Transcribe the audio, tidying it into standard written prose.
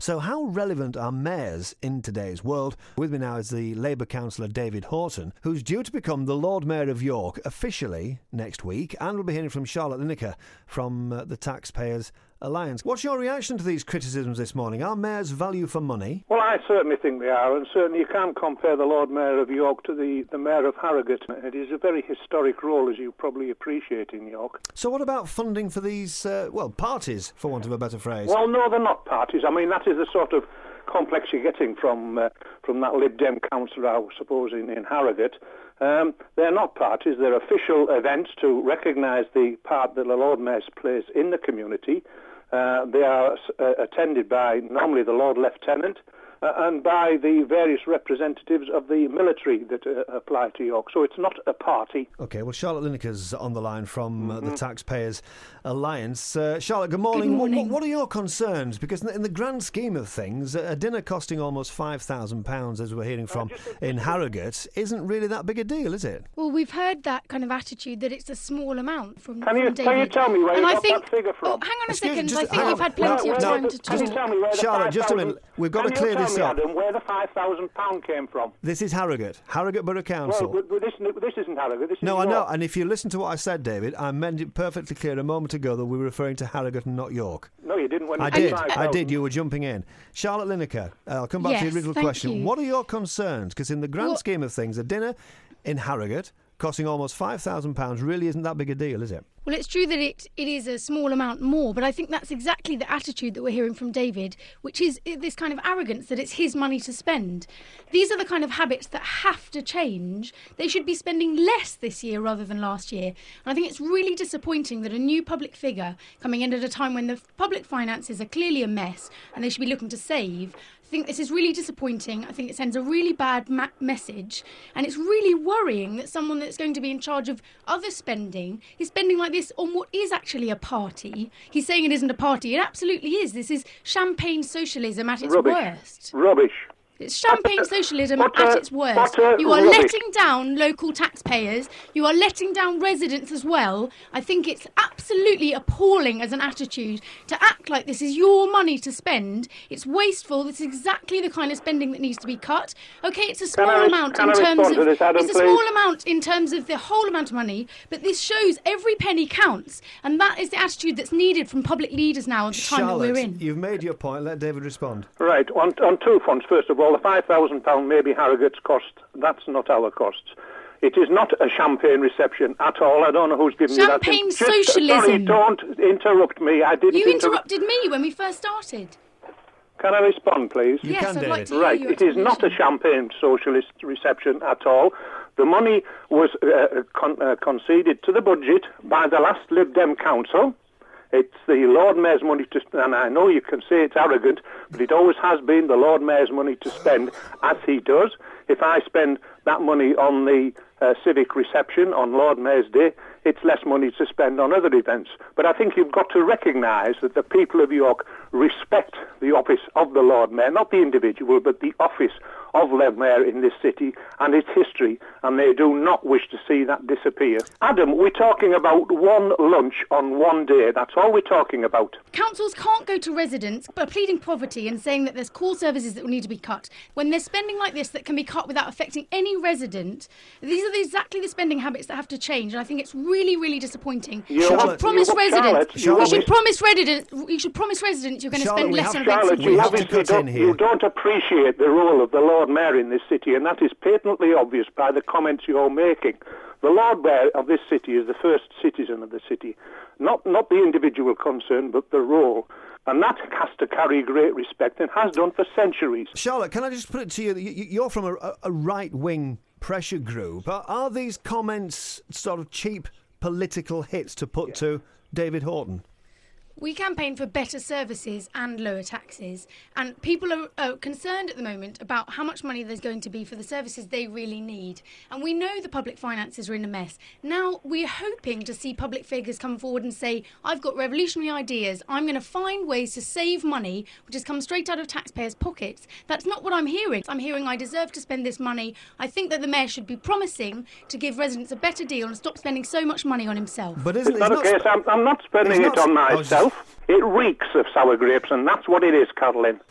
So how relevant are mayors in today's world? With me now is the Labour councillor David Horton, who's due to become the Lord Mayor of York officially next week, and we'll be hearing from Charlotte Lineker from the Taxpayers Alliance. What's your reaction to these criticisms this morning? Are mayors value for money? Well, I certainly think they are, and certainly you can't compare the Lord Mayor of York to the Mayor of Harrogate. It is a very historic role, as you probably appreciate, in York. So what about funding for these, parties, for want of a better phrase? Well, no, they're not parties. I mean, that is the sort of complex you're getting from that Lib Dem councillor, I suppose, in Harrogate. They're not parties. They're official events to recognise the part that the Lord Mayor plays in the community. They are attended by normally the Lord Lieutenant and by the various representatives of the military that apply to York. So it's not a party. OK, well, Charlotte Lineker's on the line from the Taxpayers Alliance. Charlotte, good morning. Good morning. What are your concerns? Because in the grand scheme of things, a dinner costing almost £5,000, as we're hearing from in Harrogate, isn't really that big a deal, is it? Well, we've heard that kind of attitude that it's a small amount from David. Can you tell me where you got that figure from? Oh, hang on a second. I think you've had plenty of time to talk. Can you tell me where the Charlotte, just a minute. We've got to clear this up. Adam, where the £5,000 came from? This is Harrogate Borough Council. Well, this isn't Harrogate. This is No, York. I know. And if you listen to what I said, David, I meant it perfectly clear a moment ago that we were referring to Harrogate and not York. No, you didn't. When I you did. said I did. You were jumping in. Charlotte Lineker, I'll come back to your original thank question. you. What are your concerns? Because in the grand scheme of things, a dinner in Harrogate costing almost £5,000 really isn't that big a deal, is it? Well, it's true that it is a small amount more, but I think that's exactly the attitude that we're hearing from David, which is this kind of arrogance that it's his money to spend. These are the kind of habits that have to change. They should be spending less this year rather than last year. And I think it's really disappointing that a new public figure coming in at a time when the public finances are clearly a mess and they should be looking to save. I think this is really disappointing. I think it sends a really bad message, and it's really worrying that someone that's going to be in charge of other spending is spending like this on what is actually a party. He's saying it isn't a party. It absolutely is. This is champagne socialism at its worst. Rubbish. It's champagne socialism at its worst. You are rubbish. letting down local taxpayers. You are letting down residents as well. I think it's absolutely appalling as an attitude to act like this is your money to spend. It's wasteful. This is exactly the kind of spending that needs to be cut. OK, it's a small amount in terms of it's a small amount in terms of the whole amount of money, but this shows every penny counts, and that is the attitude that's needed from public leaders now at the time that we're in. You've made your point. Let David respond. Right. On two fronts. First of all, the £5,000 may be Harrogate's cost. That's not our costs. It is not a champagne reception at all. I don't know who's giving you that. Champagne socialism. Sorry, don't interrupt me. I didn't. You interrupted me when we first started. Can I respond, please? Yes, I'd like to hear Right. your It is not a champagne socialist reception at all. The money was conceded to the budget by the last Lib Dem council. It's the Lord Mayor's money and I know you can say it's arrogant, but it always has been the Lord Mayor's money to spend, as he does. If I spend that money on the civic reception on Lord Mayor's Day, it's less money to spend on other events. But I think you've got to recognise that the people of York respect the office of the Lord Mayor, not the individual, but the office of Lord Mayor in this city and its history, and they do not wish to see that disappear. Adam, we're talking about one lunch on one day. That's all we're talking about. Councils can't go to residents by pleading poverty and saying that there's core services that will need to be cut. When they're spending like this that can be cut without affecting any resident, these are exactly the spending habits that have to change, and I think it's really, really disappointing. You should promise residents you're going to spend less on events. You don't appreciate the role of the Lord Mayor in this city, and that is patently obvious by the comments you're making. The Lord Mayor of this city is the first citizen of the city, not the individual concern, but the role. And that has to carry great respect and has done for centuries. Charlotte, can I just put it to you, you're from a right-wing pressure group. Are these comments sort of cheap political hits to put to David Horton? We campaign for better services and lower taxes, and people are concerned at the moment about how much money there's going to be for the services they really need. And we know the public finances are in a mess. Now we're hoping to see public figures come forward and say, I've got revolutionary ideas, I'm going to find ways to save money, which has come straight out of taxpayers' pockets. That's not what I'm hearing. I'm hearing I deserve to spend this money. I think that the Mayor should be promising to give residents a better deal and stop spending so much money on himself. But it's not a case. I'm not spending it on myself. It reeks of sour grapes, and that's what it is, Caroline.